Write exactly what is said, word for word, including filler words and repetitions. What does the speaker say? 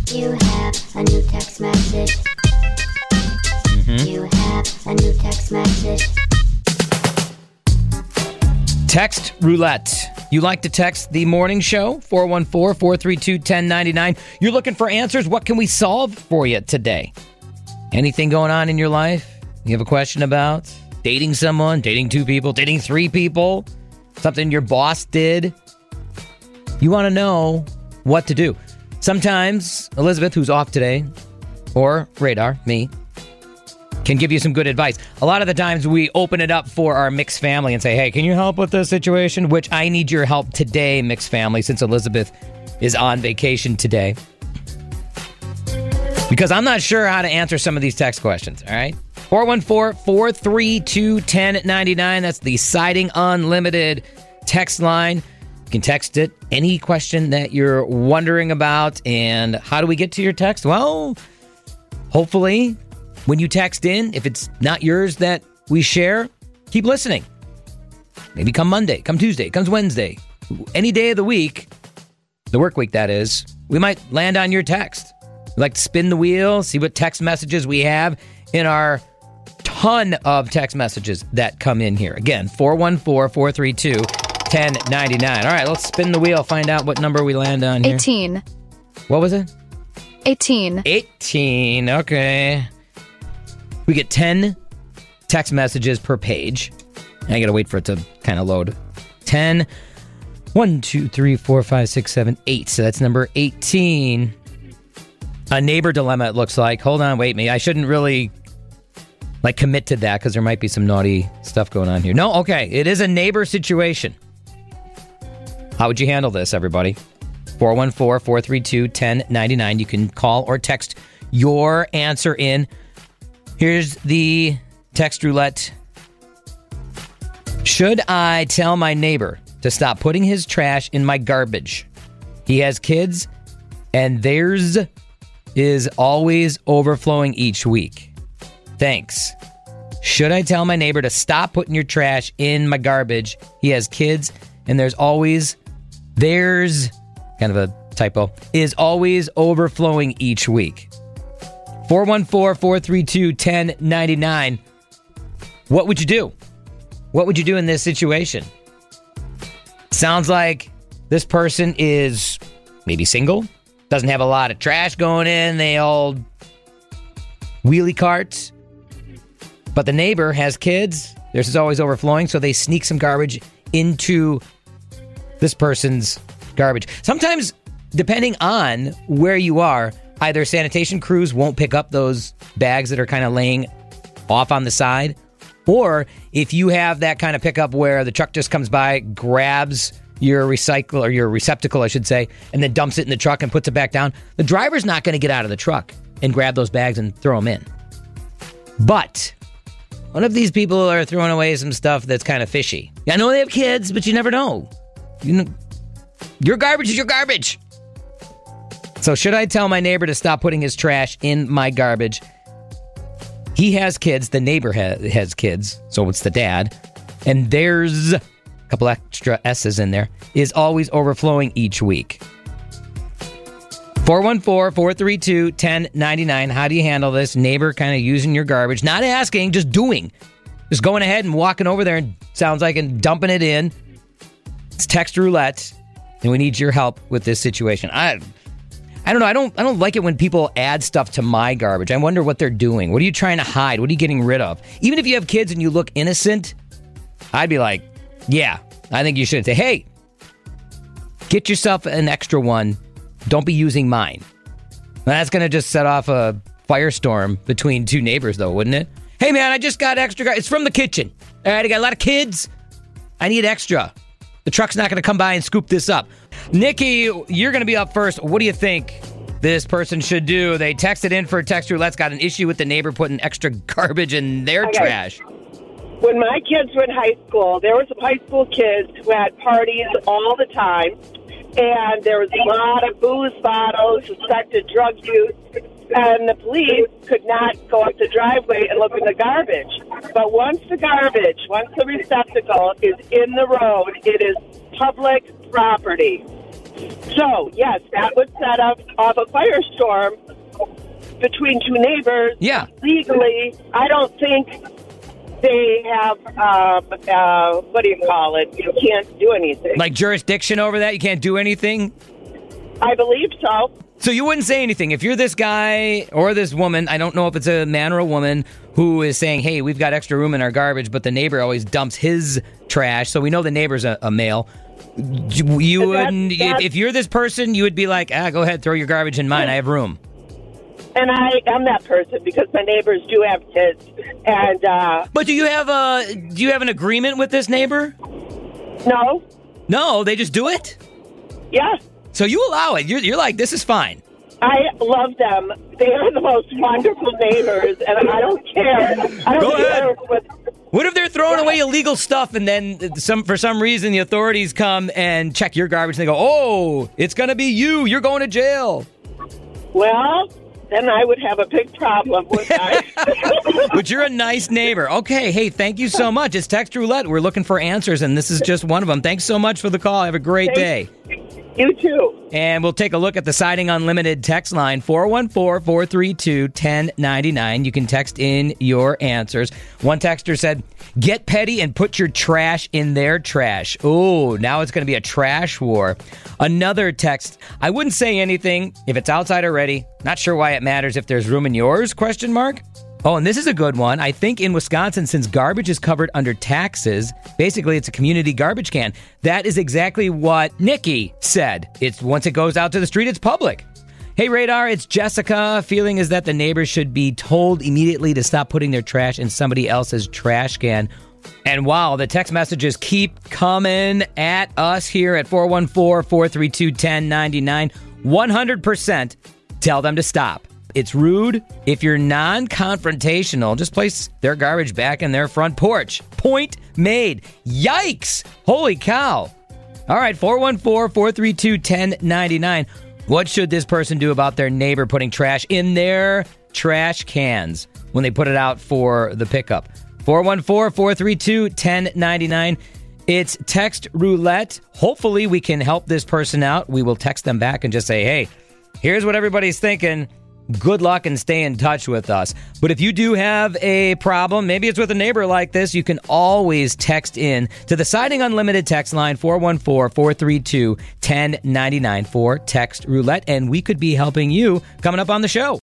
You have a new text message. Mm-hmm. You have a new text message. Text roulette. You like to text the morning show, four one four, four three two, one zero nine nine. You're looking for answers. What can we solve for you today? Anything going on in your life you have a question about? Dating someone, dating two people, dating three people, something your boss did. You want to know what to do. Sometimes Elizabeth, who's off today, or Radar, me, can give you some good advice. A lot of the times we open it up for our mixed family and say, hey, can you help with this situation? Which I need your help today, mixed family, since Elizabeth is on vacation today. Because I'm not sure how to answer some of these text questions, all right? four one four, four three two, one zero nine nine. That's the Siding Unlimited text line. You can text it any question that you're wondering about. And how do we get to your text? Well, hopefully, when you text in, if it's not yours that we share, keep listening. Maybe come Monday, come Tuesday, comes Wednesday. Any day of the week, the work week that is, we might land on your text. We like to spin the wheel, see what text messages we have in our ton of text messages that come in here. Again, four one four, four three two, one zero nine nine. All right, let's spin the wheel, find out what number we land on here. eighteen. What was it? eighteen. eighteen, okay. We get ten text messages per page. I gotta wait for it to kind of load. ten. one, two, three, four, five, six, seven, eight. So that's number eighteen. A neighbor dilemma, it looks like. Hold on, wait me. I shouldn't really like commit to that because there might be some naughty stuff going on here. No, okay. It is a neighbor situation. How would you handle this, everybody? four one four, four three two, one zero nine nine. You can call or text your answer in. Here's the text roulette. Should I tell my neighbor to stop putting his trash in my garbage? He has kids, and theirs is always overflowing each week. Thanks. Should I tell my neighbor to stop putting your trash in my garbage? He has kids, and there's always, there's, kind of a typo, is always overflowing each week. four one four, four three two, one zero nine nine. What would you do? What would you do in this situation? Sounds like this person is maybe single, doesn't have a lot of trash going in, they all wheelie carts, but the neighbor has kids, theirs is always overflowing, so they sneak some garbage into this person's garbage. Sometimes, depending on where you are, either sanitation crews won't pick up those bags that are kind of laying off on the side, or if you have that kind of pickup where the truck just comes by, grabs your recycle or your receptacle, I should say, and then dumps it in the truck and puts it back down, the driver's not going to get out of the truck and grab those bags and throw them in. But one of these people are throwing away some stuff that's kind of fishy. I know they have kids, but you never know. You know, your garbage is your garbage. So should I tell my neighbor to stop putting his trash in my garbage? He has kids. The neighbor ha- has kids. So it's the dad. And there's a couple extra S's in there. Is always overflowing each week. four one four, four three two, one zero nine nine. How do you handle this? Neighbor kind of using your garbage. Not asking, just doing. Just going ahead and walking over there and sounds like and dumping it in. It's text roulette. And we need your help with this situation. I... I don't know. I don't I don't like it when people add stuff to my garbage. I wonder what they're doing. What are you trying to hide? What are you getting rid of? Even if you have kids and you look innocent, I'd be like, yeah, I think you should say, hey, get yourself an extra one. Don't be using mine. That's going to just set off a firestorm between two neighbors, though, wouldn't it? Hey, man, I just got extra. Gar- it's from the kitchen. All right, I got a lot of kids. I need extra. The truck's not going to come by and scoop this up. Nikki, you're going to be up first. What do you think this person should do? They texted in for text roulette's got an issue with the neighbor putting extra garbage in their okay. trash. When my kids were in high school, there were some high school kids who had parties all the time, and there was a lot of booze bottles, suspected drug use, and the police could not go up the driveway and look in the garbage. But once the garbage, once the receptacle is in the road, it is public property. So, yes, that would set up off a firestorm between two neighbors. Yeah. Legally, I don't think they have, um, uh, what do you call it? You can't do anything. Like jurisdiction over that? You can't do anything? I believe so. So you wouldn't say anything. If you're this guy or this woman, I don't know if it's a man or a woman, who is saying, hey, we've got extra room in our garbage, but the neighbor always dumps his trash, so we know the neighbor's a, a male. You wouldn't, if, if you're this person, you would be like, ah, go ahead, throw your garbage in mine. I have room. And I am that person because my neighbors do have kids. And uh, But do you have a do you have an agreement with this neighbor? no, No, they just do it? yeah, So you allow it. You're, you're like, this is fine. I love them. They are the most wonderful neighbors, and I don't care. I don't Go ahead. care what. What if they're throwing away illegal stuff and then some for some reason the authorities come and check your garbage and they go, oh, it's going to be you. You're going to jail. Well, then I would have a big problem with that. But you're a nice neighbor. Okay, hey, thank you so much. It's Text Roulette. We're looking for answers, and this is just one of them. Thanks so much for the call. Have a great day. You too. And we'll take a look at the Siding Unlimited text line, four one four, four three two, one zero nine nine. You can text in your answers. One texter said, get petty and put your trash in their trash. Oh, now it's going to be a trash war. Another text, I wouldn't say anything if it's outside already. Not sure why it matters if there's room in yours, question mark. Oh, and this is a good one. I think in Wisconsin, since garbage is covered under taxes, basically it's a community garbage can. That is exactly what Nikki said. It's once it goes out to the street, it's public. Hey, Radar, it's Jessica. Feeling is that the neighbors should be told immediately to stop putting their trash in somebody else's trash can. And wow, the text messages keep coming at us here at four one four, four three two, one zero nine nine. one hundred percent tell them to stop. It's rude. If you're non-confrontational, just place their garbage back in their front porch. Point made. Yikes. Holy cow. All right, four one four, four three two, one zero nine nine. What should this person do about their neighbor putting trash in their trash cans when they put it out for the pickup? four one four, four three two, one zero nine nine. It's Text Roulette. Hopefully we can help this person out. We will text them back and just say, hey, here's what everybody's thinking. Good luck and stay in touch with us. But if you do have a problem, maybe it's with a neighbor like this, you can always text in to the Siding Unlimited text line, four one four, four three two, one zero nine nine for Text Roulette, and we could be helping you coming up on the show.